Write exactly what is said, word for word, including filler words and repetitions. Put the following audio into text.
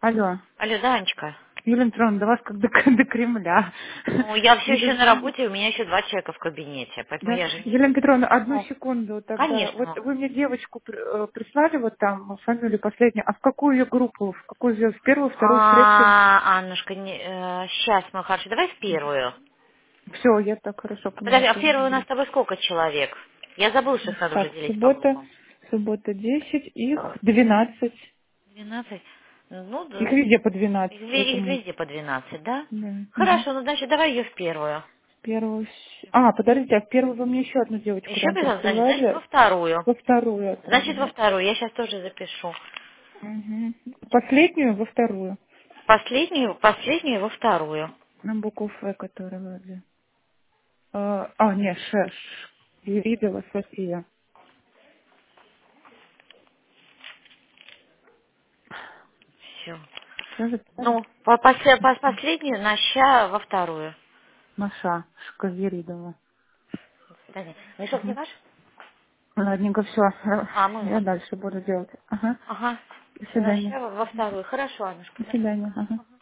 Алло. Алло, да, Анечка? Юлия Петровна, до вас как до, до Кремля. Ну, я все еще Юлия, на работе, у меня еще два человека в кабинете, поэтому да. я же не... Юлия Петровна, одну Ну, секунду тогда. Вот конечно. вы мне девочку при- э, прислали, вот там, фамилию последнюю. А в какую ее группу? В какую сделать? В первую, вторую, в третью? А, Аннушка, не, сейчас мы, хорошо, давай в первую. Все, я так хорошо поняла. Подожди, а в Первую первую у нас группу. с тобой сколько человек? Я забыла, что их надо уже Так, делить по суббота, группам. суббота десять, их двенадцать. Двенадцать. Ну, Их да. везде по Их, двенадцать, ве- их поэтому... везде по двенадцать, да? Да. Мгм. Хорошо, ну, значит, давай ее в первую. Первую... с- А, подождите, а в первую вы мне еще одну девочку Еще там писал, значит, значит, во присылали? вторую. Во вторую Значит, во отправили. вторую. Я сейчас тоже запишу. Мгм. Последнюю во вторую. Последнюю, последнюю во вторую. На букву Ф, которая вроде. А, а, нет, Ш. Ш. Юридова София. Все. Все записали? Ну, по после- по- последнюю на ща во вторую. Маша Шказиридова. Да нет. Мешок не Угу. ваш? Ладненько, все. А, мы Я вот. дальше буду делать. Ага. Ага. До Все, на свидания. ща во во вторую. Хорошо, Аннушка, До давай. свидания. Ага.